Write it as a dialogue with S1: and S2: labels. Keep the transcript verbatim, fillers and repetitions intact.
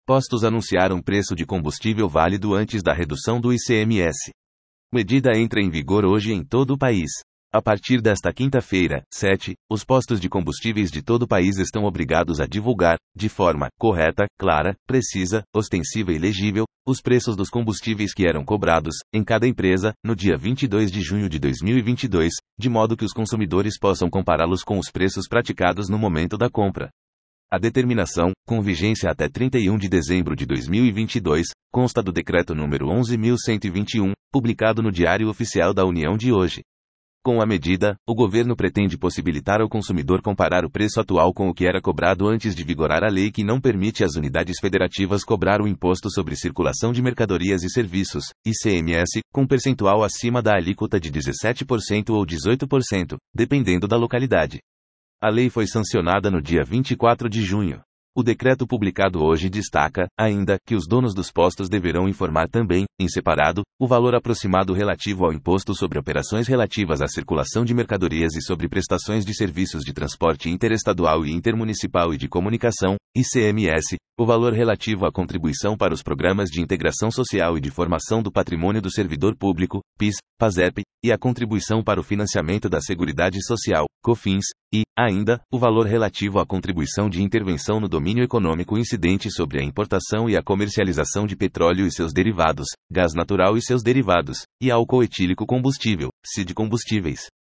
S1: Postos anunciaram preço de combustível válido antes da redução do I C M S. Medida entra em vigor hoje em todo o país. A partir desta quinta-feira, sete, os postos de combustíveis de todo o país estão obrigados a divulgar, de forma correta, clara, precisa, ostensiva e legível, os preços dos combustíveis que eram cobrados, em cada empresa, no dia vinte e dois de junho de dois mil e vinte e dois, de modo que os consumidores possam compará-los com os preços praticados no momento da compra. A determinação, com vigência até trinta e um de dezembro de dois mil e vinte e dois, consta do Decreto número onze mil cento e vinte e um, publicado no Diário Oficial da União de hoje. Com a medida, o governo pretende possibilitar ao consumidor comparar o preço atual com o que era cobrado antes de vigorar a lei que não permite às unidades federativas cobrar o Imposto sobre Circulação de Mercadorias e Serviços, I C M S, com percentual acima da alíquota de dezessete por cento ou dezoito por cento, dependendo da localidade. A lei foi sancionada no dia vinte e quatro de junho. O decreto publicado hoje destaca, ainda, que os donos dos postos deverão informar também, em separado, o valor aproximado relativo ao imposto sobre operações relativas à circulação de mercadorias e sobre prestações de serviços de transporte interestadual e intermunicipal e de comunicação, I C M S, o valor relativo à contribuição para os programas de integração social e de formação do patrimônio do servidor público, PIS, PASEP, e a contribuição para o financiamento da Seguridade Social, COFINS, e, ainda, o valor relativo à contribuição de intervenção no domínio econômico incidente sobre a importação e a comercialização de petróleo e seus derivados, gás natural e seus derivados, e álcool etílico combustível, C I D combustíveis.